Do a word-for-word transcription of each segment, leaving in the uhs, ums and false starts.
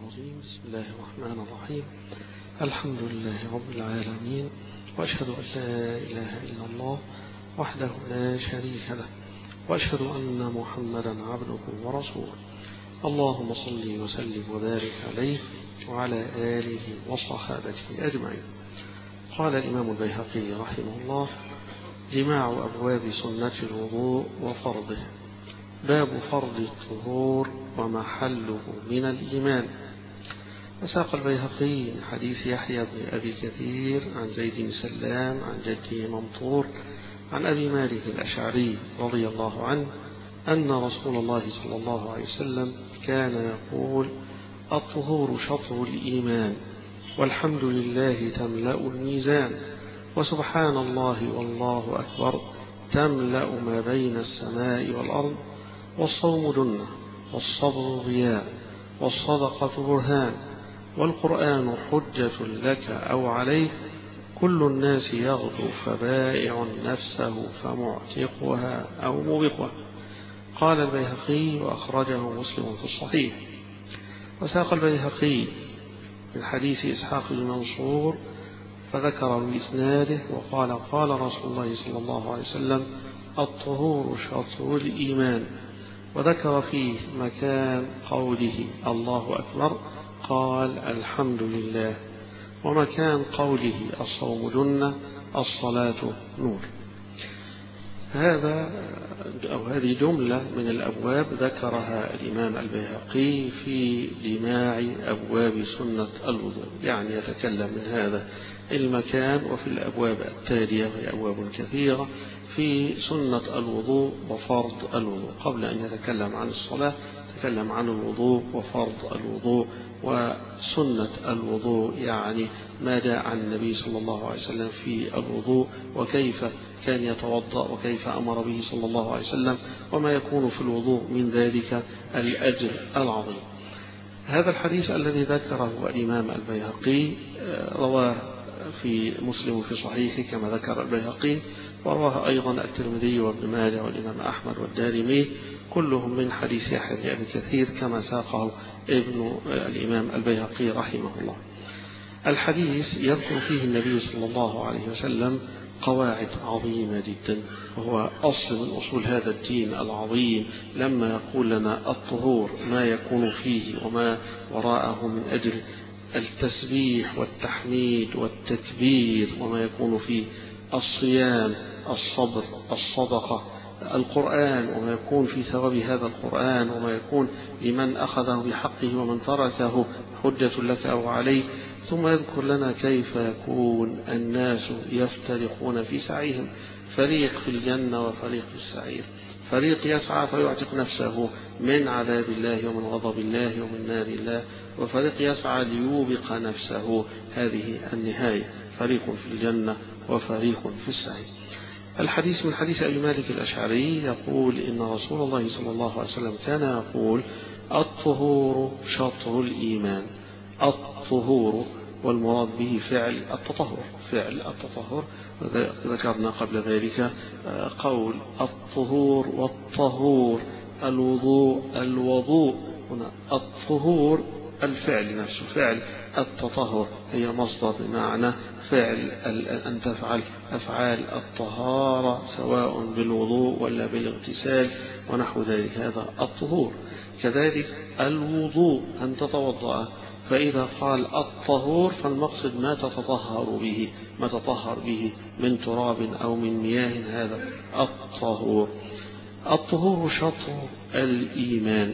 الرجيم. بسم الله الرحمن الرحيم. الحمد لله رب العالمين، وأشهد أن لا إله إلا الله وحده لا شريك له، وأشهد أن محمدا عبده ورسوله. اللهم صل وسلم وبارك عليه وعلى آله وصحابته أجمعين. قال الإمام البيهقي رحمه الله: جماع أبواب سنة الوضوء وفرضه. باب فرض الطهور ومحله من الإيمان. وساق البيهقي من حديث يحيى بن أبي كثير عن زيد بن سلام عن جده ممطور عن أبي مالك الأشعري رضي الله عنه أن رسول الله صلى الله عليه وسلم كان يقول: الطهور شطر الإيمان، والحمد لله تملأ الميزان، وسبحان الله والله أكبر تملأ ما بين السماء والأرض، والصوم جنة، والصبر ضياء، والصدقة برهان، والقرآن حجة لك أو عليك، كل الناس يغدو فبائع نفسه فمعتقها أو موبقها. قال البيهقي: وأخرجه مسلم في الصحيح. وساق البيهقي من حديث إسحاق بن منصور فذكر بإسناده وقال: قال رسول الله صلى الله عليه وسلم: الطهور شطر الإيمان. وذكر فيه مكان قوله الله أكبر قال: الحمد لله. ومكان قوله الصوم جنة، الصلاة نور. هذا أو هذه جملة من الأبواب ذكرها الإمام البيهقي في جماع أبواب سنة الوضوء، يعني يتكلم من هذا المكان وفي الأبواب التالية، وهي أبواب كثيرة في سنة الوضوء وفرض الوضوء. قبل أن يتكلم عن الصلاة تكلم عن الوضوء وفرض الوضوء وسنة الوضوء، يعني ما جاء عن النبي صلى الله عليه وسلم في الوضوء، وكيف كان يتوضأ، وكيف أمر به صلى الله عليه وسلم، وما يكون في الوضوء من ذلك الأجر العظيم. هذا الحديث الذي ذكره الإمام البيهقي رواه في مسلم في صحيحه كما ذكر البيهقي، ورواه أيضا الترمذي وابن ماجه والإمام أحمد والدارمي، كلهم من حديث يحيى بن أبي كثير كما ساقه ابن الإمام البيهقي رحمه الله. الحديث يذكر فيه النبي صلى الله عليه وسلم قواعد عظيمة جدا، وهو أصل من أصول هذا الدين العظيم، لما يقول لنا الطهور ما يكون فيه وما وراءه من أجل التسبيح والتحميد والتكبير، وما يكون فيه الصيام، الصبر، الصدقة، القرآن، وما يكون في ثواب هذا القرآن، وما يكون لمن أخذه بحقه ومن تركه حجة لك أو عليك. ثم يذكر لنا كيف يكون الناس يفترقون في سعيهم، فريق في الجنة وفريق في السعير، فريق يسعى فيعتق نفسه من عذاب الله ومن غضب الله ومن نار الله، وفريق يسعى ليوبق نفسه. هذه النهاية، فريق في الجنة وفريق في السعير. الحديث من حديث أبي مالك الأشعري يقول: إن رسول الله صلى الله عليه وسلم كان يقول: الطهور شطر الإيمان. الطهور والمراد به فعل التطهر، فعل التطهر. ذكرنا قبل ذلك قول الطهور والطهور، الوضوء الوضوء. هنا الطهور الفعل نفسه، فعل التطهر هي مصدر بمعنى فعل، أن تفعل أفعال الطهارة سواء بالوضوء ولا بالاغتسال ونحو ذلك، هذا الطهور. كذلك الوضوء أن تتوضأ، فإذا قال الطهور فالمقصد ما تتطهر به، ما تطهر به من تراب أو من مياه، هذا الطهور. الطهور شطر الإيمان،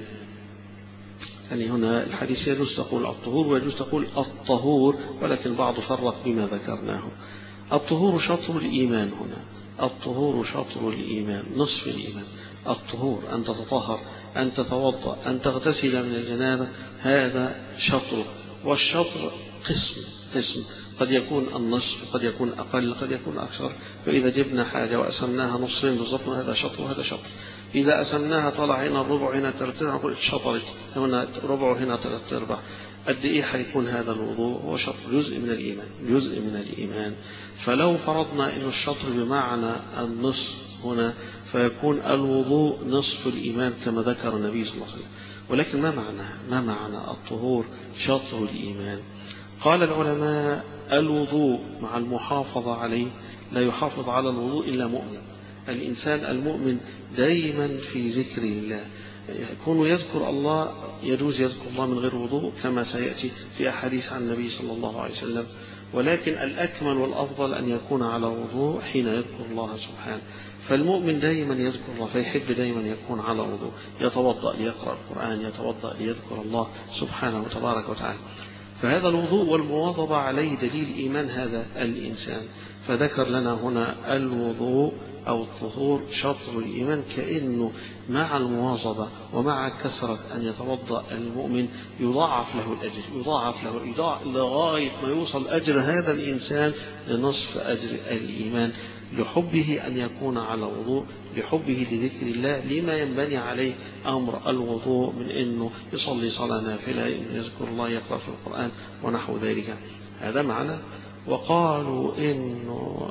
يعني هنا الحديث يجوز تقول الطهور ويجوز تقول الطهور، ولكن بعض فرق بما ذكرناه. الطهور شطر الإيمان، هنا الطهور شطر الإيمان، نصف الإيمان. الطهور أن تتطهر، أن تتوضأ، أن تغتسل من الجنابة، هذا شطر. والشطر قسم قسم قد يكون النصف، قد يكون أقل، قد يكون أكثر. فإذا جبنا حاجة وأسمناها نصفين بالضبط هذا شطر وهذا شطر. إذا أسمناها طلع هنا الربع هنا ثلاث أرباع نقول شطرت، هنا ربع هنا ثلاث أرباع. قد إيه حيكون هذا الوضوء؟ هو شطر، جزء من الإيمان، جزء من الإيمان. فلو فرضنا إن الشطر بمعنى النصف هنا، فيكون الوضوء نصف الإيمان كما ذكر النبي صلى الله عليه وسلم. ولكن ما معنى ما معنى الطهور شطر الإيمان؟ قال العلماء: الوضوء مع المحافظة عليه، لا يحافظ على الوضوء إلا مؤمن. الإنسان المؤمن دائما في ذكر الله، يكون يذكر الله، يجوز يذكر الله من غير وضوء كما سيأتي في أحاديث عن النبي صلى الله عليه وسلم، ولكن الأكمل والأفضل أن يكون على وضوء حين يذكر الله سبحانه. فالمؤمن دائما يذكر الله، فيحب دائما يكون على وضوء، يتوضأ ليقرأ القرآن، يتوضأ ليذكر الله سبحانه وتبارك وتعالى. فهذا الوضوء والمواظبة عليه دليل إيمان هذا الإنسان. فذكر لنا هنا الوضوء أو الطهور شطر الإيمان، كأنه مع المواظبة ومع كثرة أن يتوضأ المؤمن يضاعف له الأجر، يضاعف له يضاعف لغاية ما يوصل أجر هذا الإنسان لنصف أجر الإيمان، لحبه أن يكون على وضوء، لحبه لذكر الله، لما ينبني عليه أمر الوضوء من أنه يصلي صلاة نافلة، يذكر الله، يقرأ في القرآن ونحو ذلك. هذا معنى. وقالوا إنه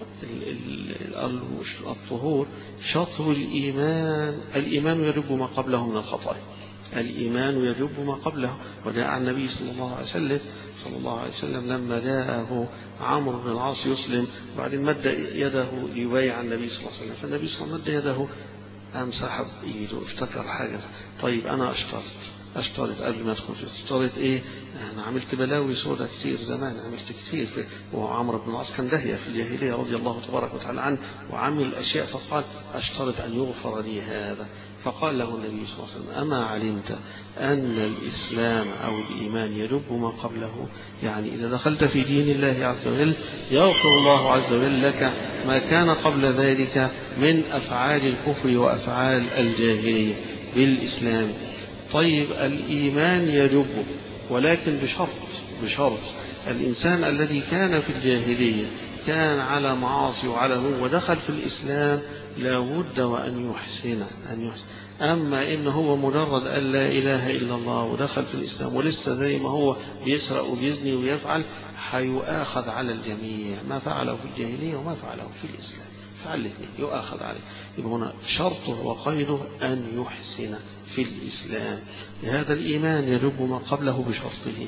الطهور شطر الإيمان، الإيمان يجب ما قبله من الخطايا، الإيمان يجب ما قبله. وجاء عن النبي صلى الله عليه وسلم صلى الله عليه وسلم لما جاءه عمرو بن العاص يسلم، وبعدين مد يده ليبايع النبي صلى الله عليه وسلم، فالنبي صلى الله عليه وسلم مد يده، قام سحب ايده، افتكر حاجة. طيب أنا أشترط أشترط قبل ما أدخل في اشترط إيه؟ أنا عملت بلاوي سودة كتير زمان، عملت كتير. وعمرو بن العاص كان داهية في الجاهلية رضي الله تبارك وتعالى عنه، وعمل أشياء، فقال: أشترط أن يغفر لي هذا. فقال له النبي صلى الله عليه وسلم: أما علمت أن الإسلام أو الإيمان يجب ما قبله؟ يعني إذا دخلت في دين الله عز وجل يغفر الله عز وجل لك ما كان قبل ذلك من أفعال الكفر وأفعال الجاهلية بالإسلام. طيب الإيمان يجب، ولكن بشرط بشرط الإنسان الذي كان في الجاهلية كان على معاصي وعلى نور ودخل في الإسلام لا بد وأن يحسن أن يحسن. أما إن هو مجرد أن لا إله إلا الله ودخل في الإسلام ولسه زي ما هو بيسرق وبيزني ويفعل، حيؤاخذ على الجميع، ما فعله في الجاهلية وما فعله في الإسلام، فعل الاثنين يؤاخذ عليه. يبقى هنا شرطه وقيده أن يحسن في الإسلام. هذا الإيمان يجب ما قبله بشرطه.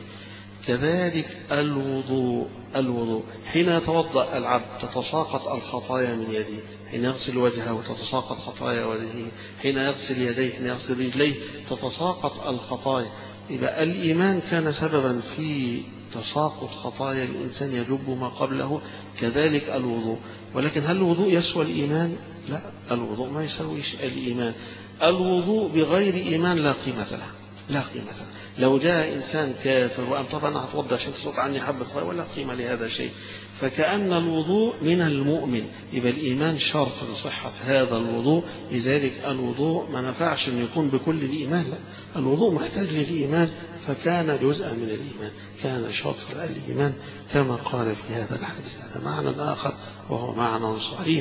كذلك الوضوء الوضوء حين يتوضأ العبد تتساقط الخطايا من يده، حين يغسل وجهه تتساقط خطايا وجهه، حين يغسل يديه، حين يغسل رجليه تتساقط الخطايا. يبقى الإيمان كان سببا في تساقط خطايا الإنسان يجب ما قبله. كذلك الوضوء. ولكن هل الوضوء يسوى الإيمان؟ لا، الوضوء ما يسويش الإيمان. الوضوء بغير إيمان لا قيمة له، لا قيمة له. لو جاء إنسان كافر وأن طبعا هتوضى عشان تستطيع عني حبة خير، ولا قيمة لهذا شيء. فكأن الوضوء من المؤمن، يبقى الإيمان شرط لصحة هذا الوضوء. لذلك الوضوء ما نفعش أن يكون بكل الإيمان، لا، الوضوء محتاج للإيمان، فكان جزءا من الإيمان، كان شطر الإيمان كما قال في هذا الحديث. هذا معنى آخر وهو معنى صحيح.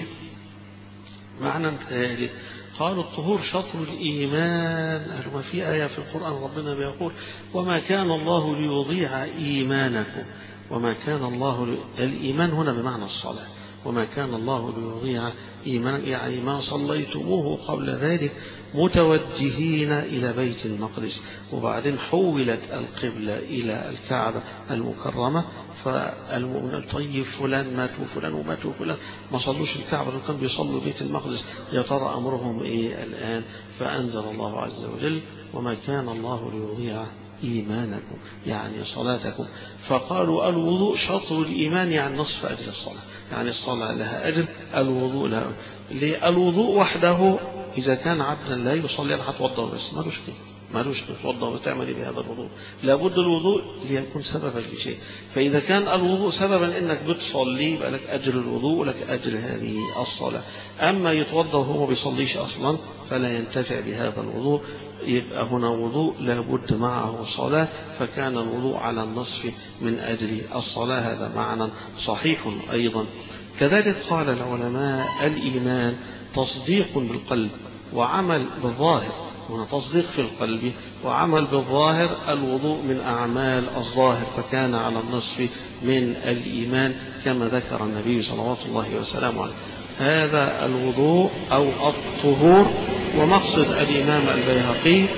معنى ثالث قالوا الطهور شطر الإيمان. وفي آية في القرآن ربنا بيقول: وما كان الله ليضيع إيمانكم. وما كان الله ل... الإيمان هنا بمعنى الصلاة. وما كان الله ليضيع إيمان، يعني ما صليتموه قبل ذلك متوجهين إلى بيت المقدس، وبعدين حولت القبلة إلى الكعبة المكرمة. فالمؤمنين: طيب فلان مات وفلان ومات وفلان ما صلوش الكعبة وكان بيصلوا بيت المقدس، يا ترى أمرهم إيه الآن؟ فأنزل الله عز وجل: وما كان الله ليضيع إيمانكم، يعني صلاتكم. فقالوا الوضوء شطر الإيمان، يعني نصف أجر الصلاة، يعني الصلاة لها أجر، الوضوء لها أجر. الوضوء وحده إذا كان عبدا لا يصلي أنا هتوضأ بس مالوش كده، مالوش تتوضأ وتعمل بهذا الوضوء. لابد الوضوء ليكون سببا لشيء. فإذا كان الوضوء سببا إنك بتصلي يبقى لك أجر الوضوء ولك أجر هذه الصلاة. أما يتوضأ وهو ما بيصليش أصلا فلا ينتفع بهذا الوضوء. يبقى هنا وضوء لابد معه صلاة، فكان الوضوء على النصف من أجل الصلاة. هذا معنى صحيح أيضا. كذلك قال العلماء: الإيمان تصديق بالقلب وعمل بالظاهر. هنا تصديق في القلب وعمل بالظاهر. الوضوء من أعمال الظاهر، فكان على النصف من الإيمان كما ذكر النبي صلوات الله وسلامه عليه. هذا الوضوء أو الطهور. ومقصد الإمام البيهقي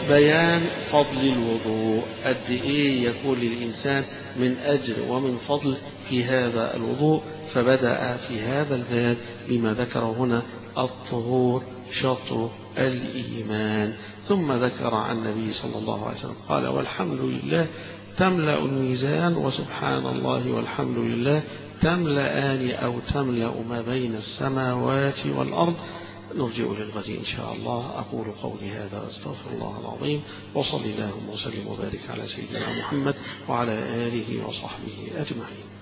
بيان فضل الوضوء، قد إيه يكون للإنسان من أجر ومن فضل في هذا الوضوء، فبدأ في هذا الباب بما ذكر هنا: الطهور شطر الإيمان. ثم ذكر عن النبي صلى الله عليه وسلم قال: والحمد لله تملأ الميزان، وسبحان الله والحمد لله تملأان أو تملأ ما بين السماوات والأرض. نرجع للغد إن شاء الله. أقول قولي هذا أستغفر الله العظيم، وصلى اللهم وسلم وبارك على سيدنا محمد وعلى آله وصحبه أجمعين.